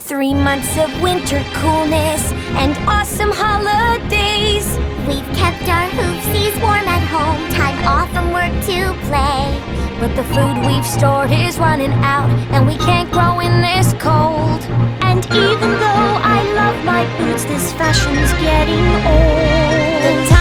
3 months of winter coolness and awesome holidays. We've kept our hoofsies warm at home, time off from work to play. But the food we've stored is running out, and we can't grow in this cold. And even though I love my boots, this fashion's getting old.